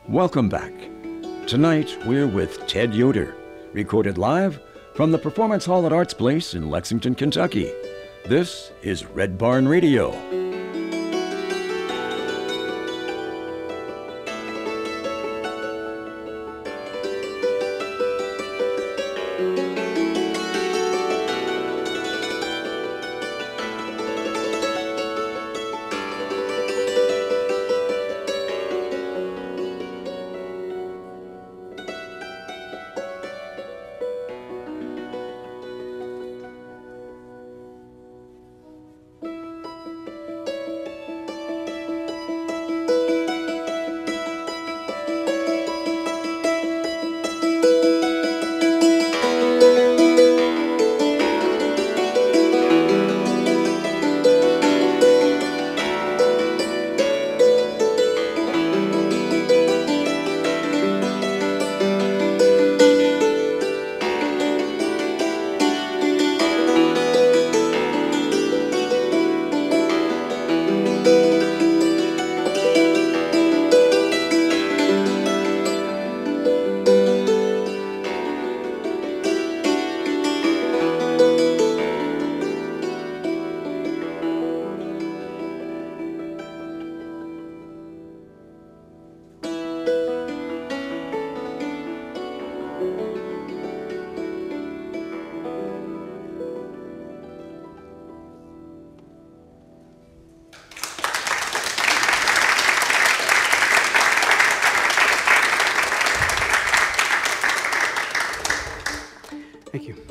Welcome back. Tonight, we're with Ted Yoder, recorded live from the Performance Hall at Arts Place in Lexington, Kentucky. This is Red Barn Radio. Thank you.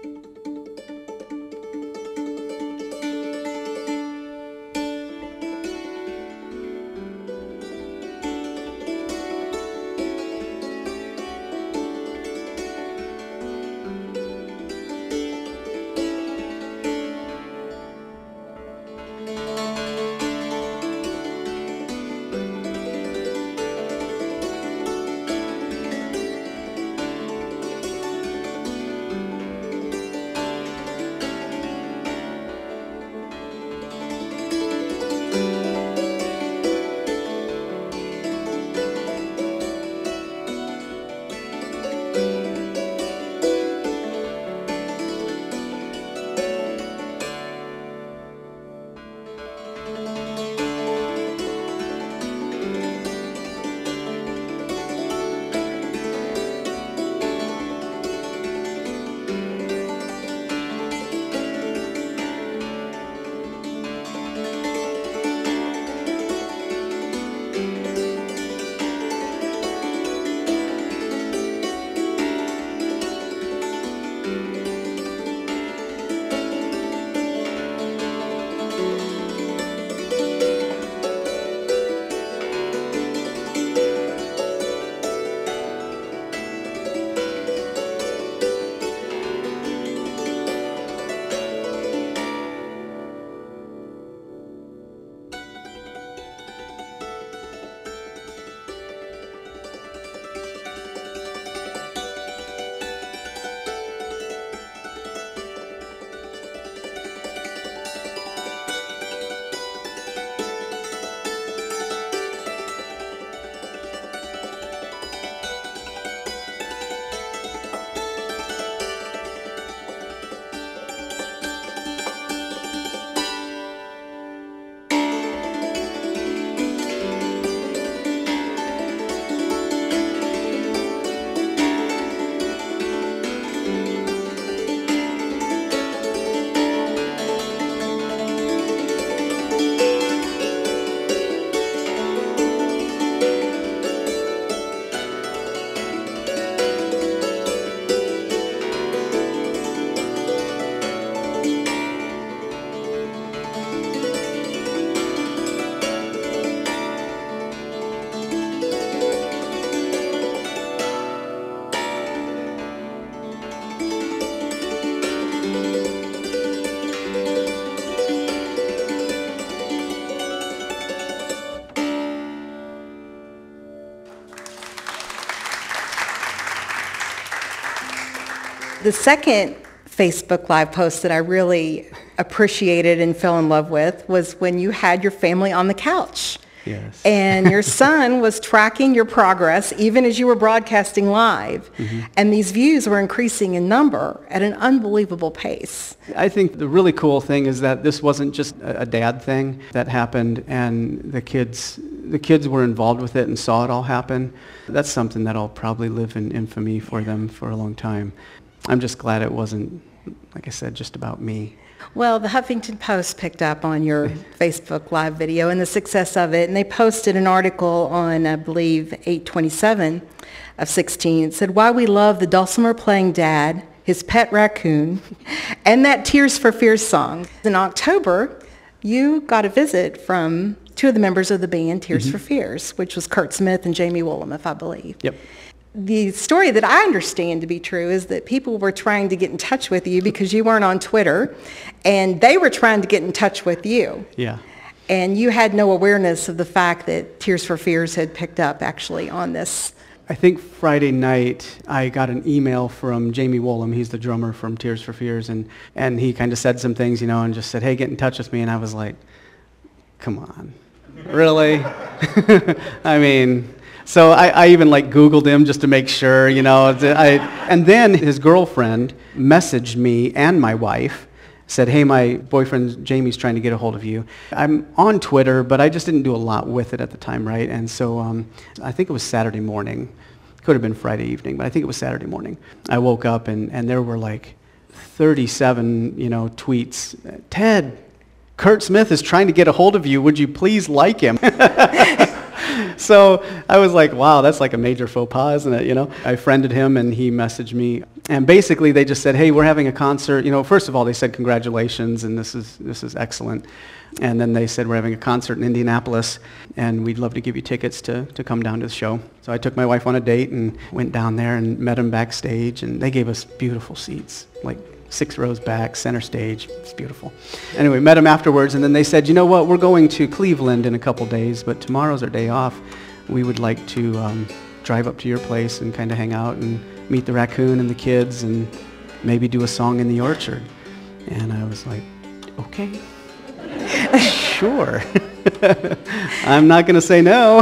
The second Facebook Live post that I really appreciated and fell in love with was when you had your family on the couch. Yes. And your son was tracking your progress even as you were broadcasting live. And these views were increasing in number at an unbelievable pace. I think the really cool thing is that this wasn't just a dad thing that happened, and the kids were involved with it and saw it all happen. That's something that'll probably live in infamy for them for a long time. I'm just glad it wasn't, like I said, just about me. Well, the Huffington Post picked up on your Facebook Live video and the success of it, and they posted an article on, I believe, 8/27 of 16. It said, "Why we love the dulcimer-playing dad, his pet raccoon, and that Tears for Fears song." In October, you got a visit from two of the members of the band Tears for Fears, which was Kurt Smith and Jamie Woolham, if I believe. Yep. The story that I understand to be true is that people were trying to get in touch with you because you weren't on Twitter, and they were trying to get in touch with you. Yeah. And you had no awareness of the fact that Tears for Fears had picked up actually on this. I think Friday night I got an email from Jamie Woolham. He's the drummer from Tears for Fears, and he kind of said some things, and just said, "Hey, get in touch with me." And I was like, "Come on, really?" I mean, so I even Googled him just to make sure, and then his girlfriend messaged me and my wife, said, "Hey, my boyfriend Jamie's trying to get a hold of you." I'm on Twitter, but I just didn't do a lot with it at the time, right? And so I think it was Saturday morning. Could have been Friday evening, but I think it was Saturday morning. I woke up and there were 37, tweets. "Ted, Kurt Smith is trying to get a hold of you. Would you please like him?" So I was like, wow, that's like a major faux pas, isn't it? I friended him and he messaged me. And basically they just said, "Hey, we're having a concert." First of all, they said congratulations and this is excellent. And then they said, "We're having a concert in Indianapolis and we'd love to give you tickets to come down to the show." So I took my wife on a date and went down there and met him backstage, and they gave us beautiful seats, 6 rows back, center stage. It's beautiful. Anyway, met him afterwards, and then they said, "You know what, we're going to Cleveland in a couple days, but tomorrow's our day off. We would like to drive up to your place and kind of hang out and meet the raccoon and the kids and maybe do a song in the orchard." And I was like, okay, sure. I'm not going to say no.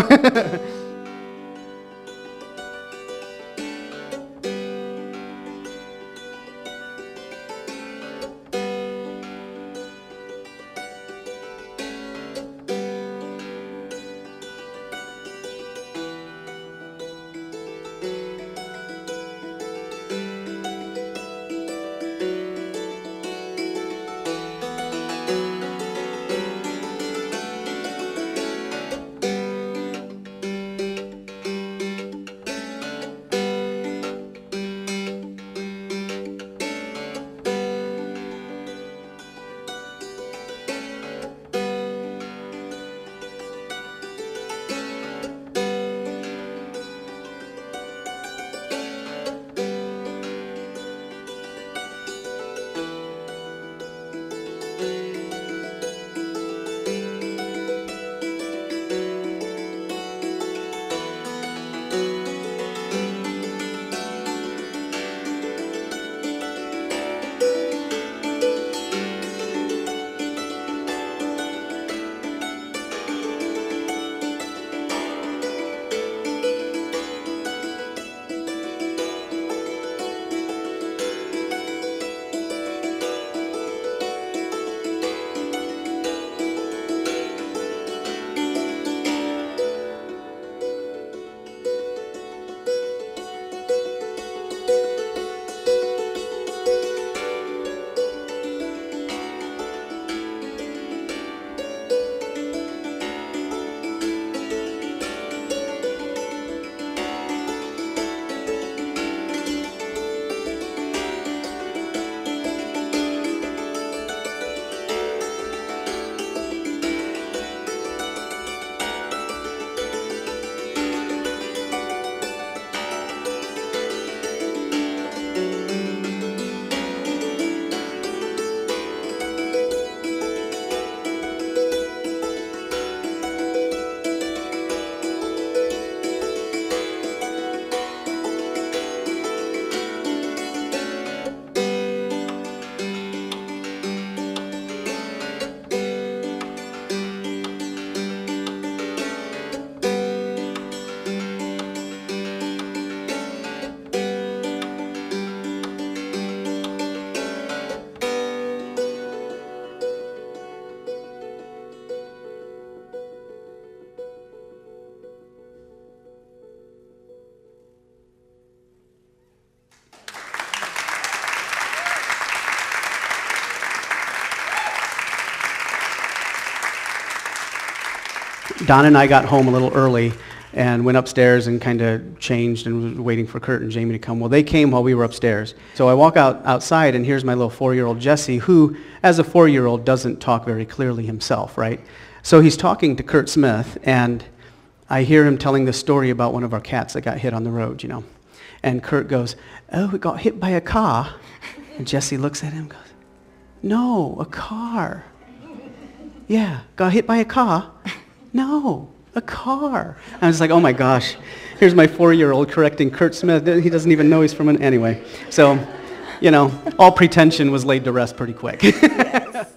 Don and I got home a little early and went upstairs and kind of changed and was waiting for Kurt and Jamie to come. Well, they came while we were upstairs. So I walk outside, and here's my little 4-year-old Jesse, who, as a 4-year-old, doesn't talk very clearly himself, right? So he's talking to Kurt Smith, and I hear him telling this story about one of our cats that got hit on the road, you know. And Kurt goes, "Oh, it got hit by a car." And Jesse looks at him and goes, "No, a car." "Yeah, got hit by a car?" "No, a car." I was like, oh my gosh, here's my 4-year-old correcting Kurt Smith. He doesn't even know he's from an... Anyway, so, you know, all pretension was laid to rest pretty quick. Yes.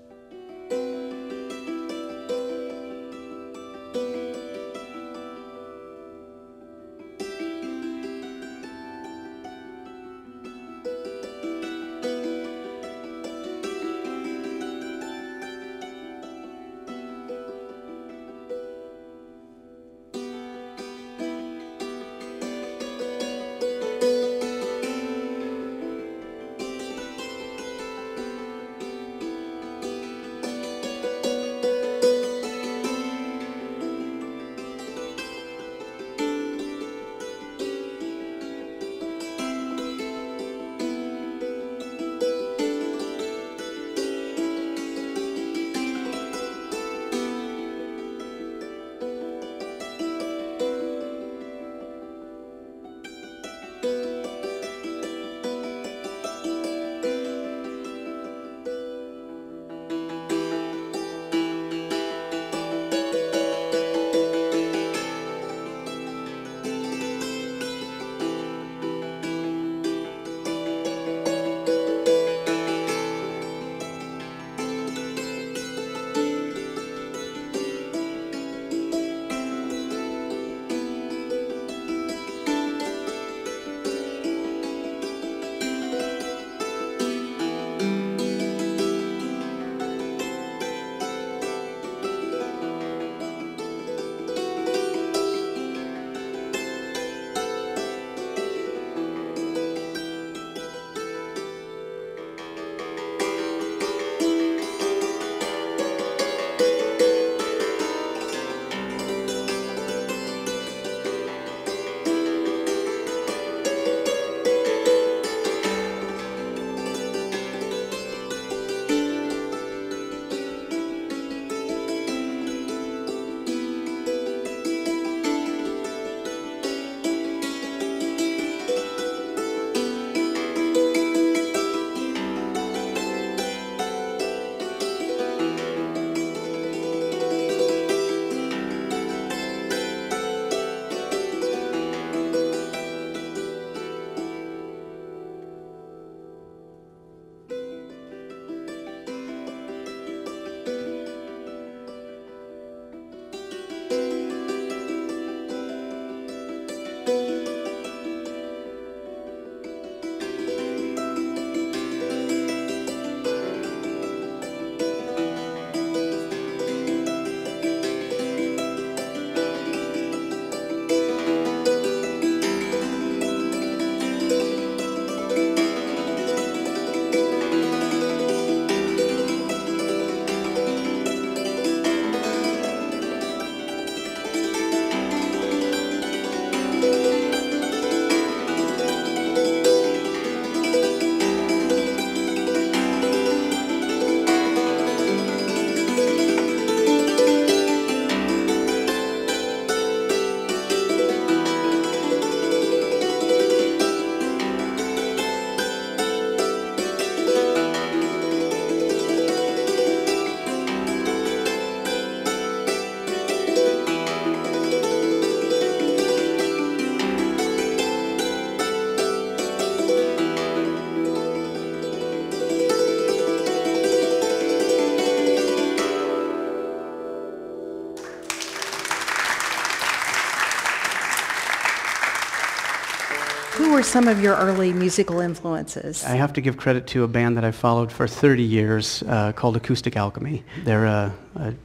Who were some of your early musical influences? I have to give credit to a band that I followed for 30 years called Acoustic Alchemy. They're a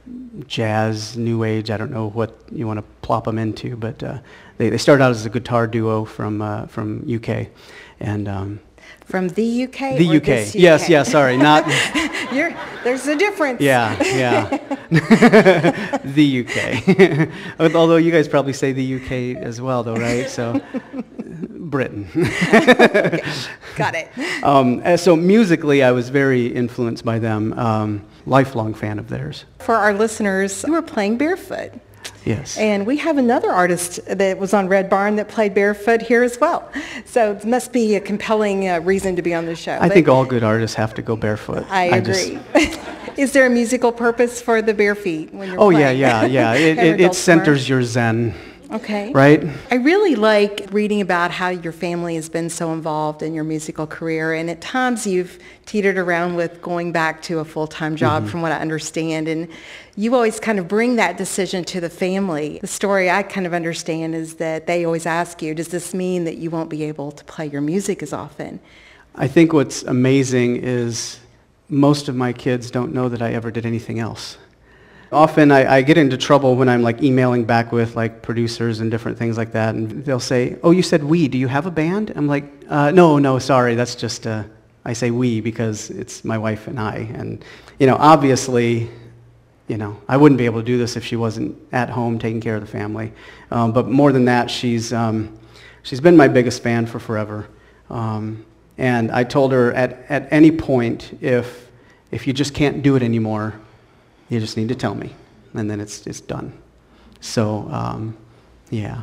jazz, new age, I don't know what you want to plop them into, but they started out as a guitar duo from UK. And From the UK? The or UK. this Yes, UK? yeah, sorry, not, There's a difference. yeah, yeah. The UK. Although you guys probably say the UK as well, though, right? So, Britain. Okay, got it. So musically, I was very influenced by them. Lifelong fan of theirs. For our listeners, you were playing barefoot. Yes. And we have another artist that was on Red Barn that played barefoot here as well. So it must be a compelling reason to be on the show. I think all good artists have to go barefoot. I agree. Is there a musical purpose for the bare feet when you're Oh, playing? yeah. It centers your zen, Okay. right? I really like reading about how your family has been so involved in your musical career, and at times you've teetered around with going back to a full-time job, from what I understand, and you always kind of bring that decision to the family. The story I kind of understand is that they always ask you, does this mean that you won't be able to play your music as often? I think what's amazing is most of my kids don't know that I ever did anything else. Often I get into trouble when I'm like emailing back with like producers and different things like that, and they'll say, "Oh, you said we, do you have a band?" I'm like, no, sorry, that's just, I say we because it's my wife and I. And, obviously, I wouldn't be able to do this if she wasn't at home taking care of the family. But more than that, she's been my biggest fan for forever. And I told her at any point, if you just can't do it anymore, you just need to tell me, and then it's done. So, yeah.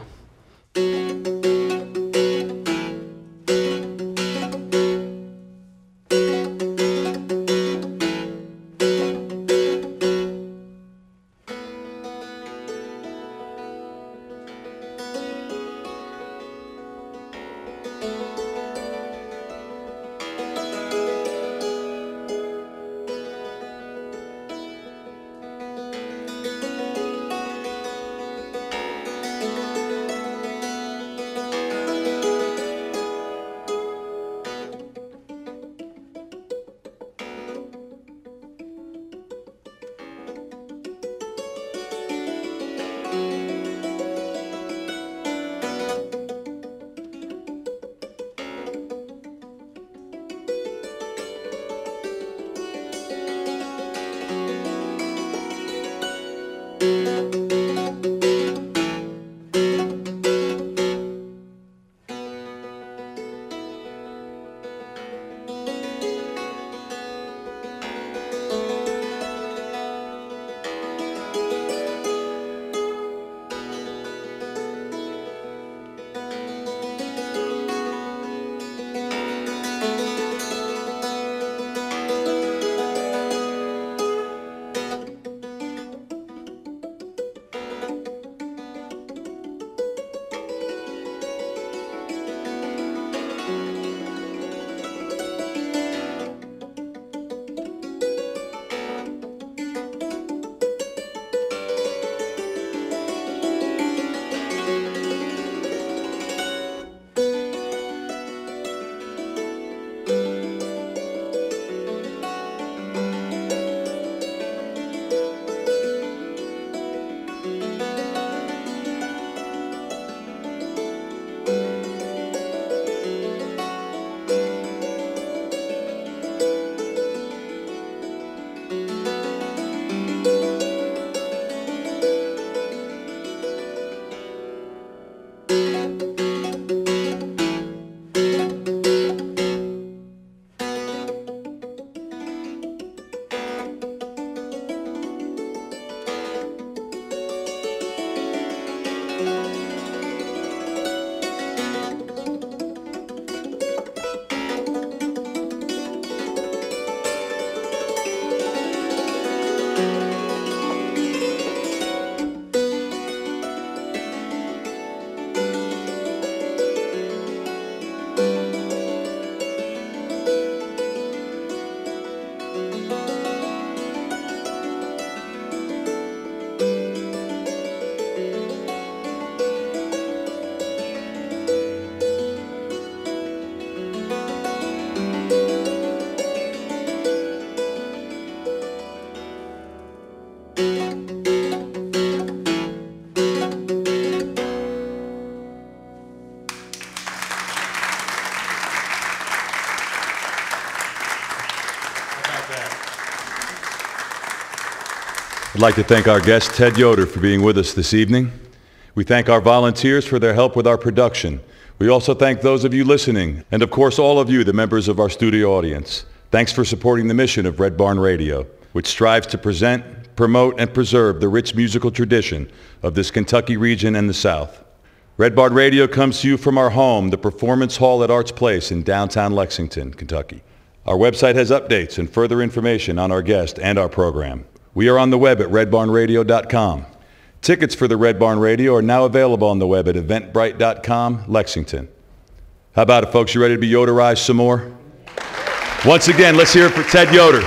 I'd like to thank our guest, Ted Yoder, for being with us this evening. We thank our volunteers for their help with our production. We also thank those of you listening, and of course all of you, the members of our studio audience. Thanks for supporting the mission of Red Barn Radio, which strives to present, promote, and preserve the rich musical tradition of this Kentucky region and the South. Red Barn Radio comes to you from our home, the Performance Hall at Arts Place in downtown Lexington, Kentucky. Our website has updates and further information on our guest and our program. We are on the web at redbarnradio.com. Tickets for the Red Barn Radio are now available on the web at eventbrite.com, Lexington. How about it, folks? You ready to be Yoderized some more? Once again, let's hear it for Ted Yoder.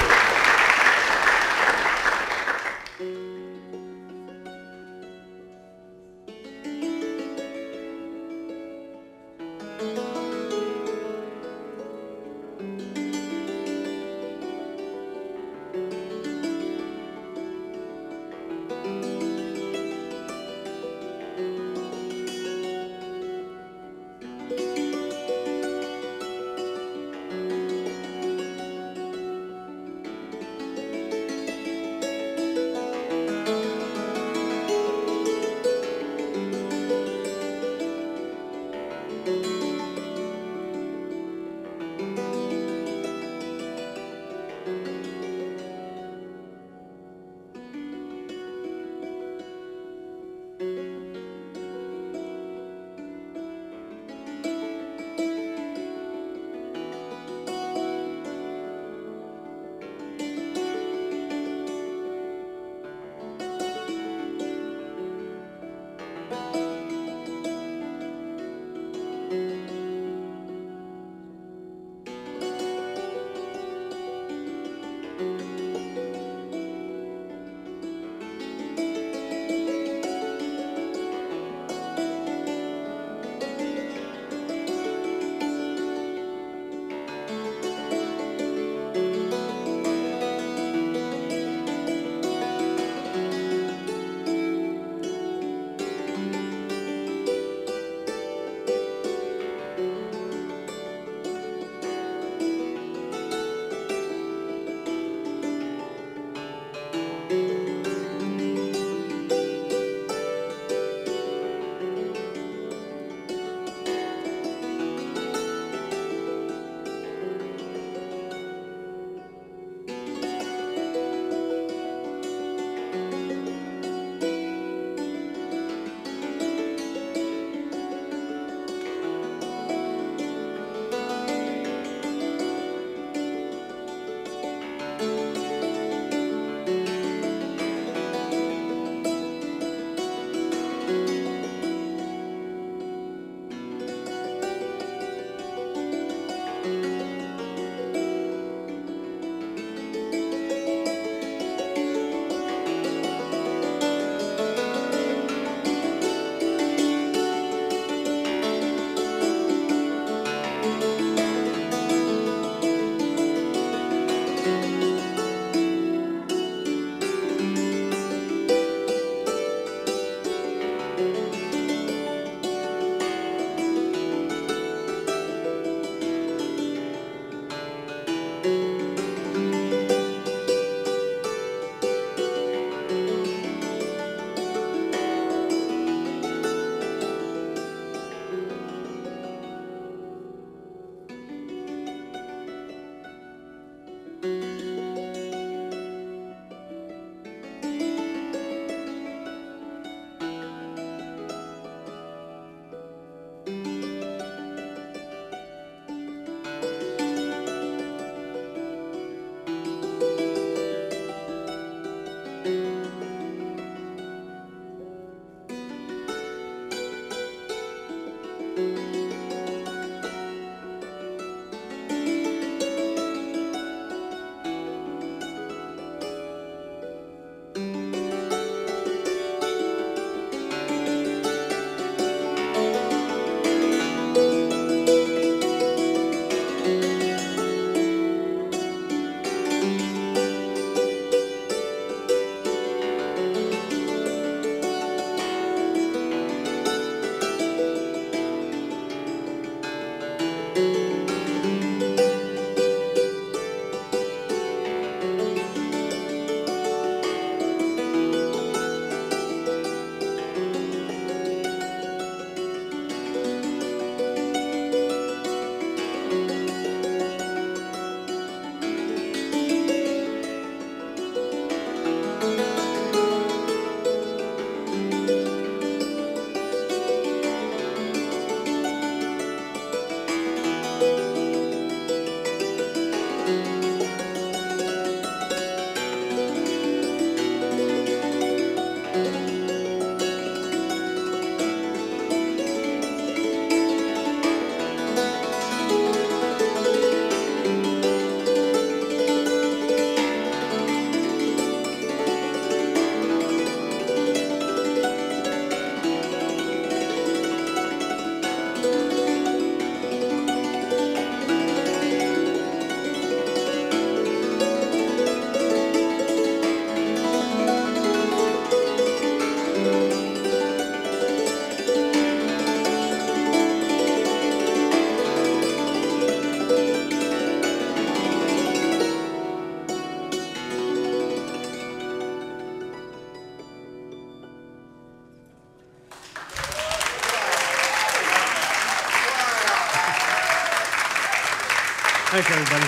Thanks, everybody.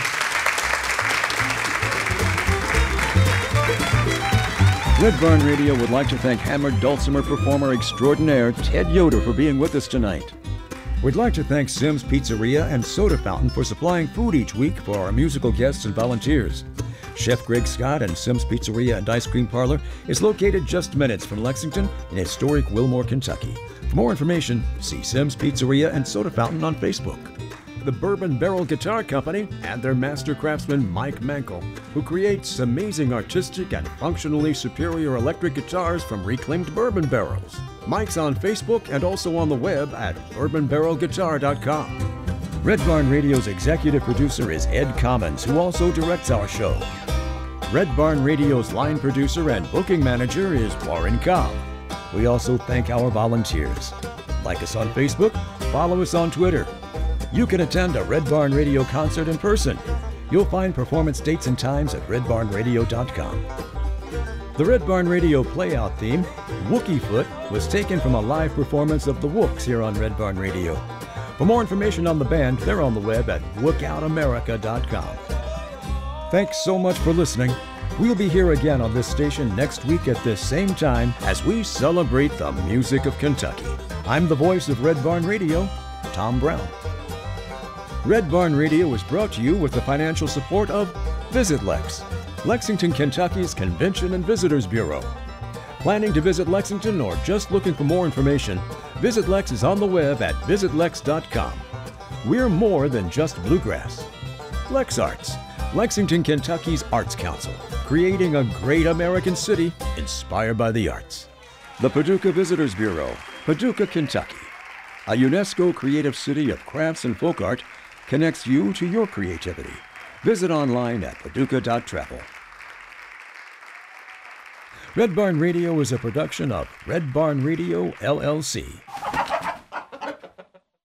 Red Barn Radio would like to thank hammered dulcimer performer extraordinaire Ted Yoder for being with us tonight. We'd like to thank Sim's Pizzeria and Soda Fountain for supplying food each week for our musical guests and volunteers. Chef Greg Scott and Sim's Pizzeria and Ice Cream Parlor is located just minutes from Lexington in historic Wilmore, Kentucky. For more information, see Sim's Pizzeria and Soda Fountain on Facebook. The Bourbon Barrel Guitar Company and their master craftsman Mike Mankel, who creates amazing artistic and functionally superior electric guitars from reclaimed bourbon barrels. Mike's on Facebook and also on the web at bourbonbarrelguitar.com. Red Barn Radio's executive producer is Ed Commons, who also directs our show. Red Barn Radio's line producer and booking manager is Warren Cobb. We also thank our volunteers. Like us on Facebook, follow us on Twitter. You can attend a Red Barn Radio concert in person. You'll find performance dates and times at redbarnradio.com. The Red Barn Radio playout theme, Wookie Foot, was taken from a live performance of the Wooks here on Red Barn Radio. For more information on the band, they're on the web at wookoutamerica.com. Thanks so much for listening. We'll be here again on this station next week at this same time as we celebrate the music of Kentucky. I'm the voice of Red Barn Radio, Tom Brown. Red Barn Radio was brought to you with the financial support of Visit Lex, Lexington, Kentucky's Convention and Visitors Bureau. Planning to visit Lexington or just looking for more information, Visit Lex is on the web at visitlex.com. We're more than just bluegrass. Lex Arts, Lexington, Kentucky's Arts Council, creating a great American city inspired by the arts. The Paducah Visitors Bureau, Paducah, Kentucky, a UNESCO creative city of crafts and folk art, connects you to your creativity. Visit online at paducah.travel. Red Barn Radio is a production of Red Barn Radio, LLC.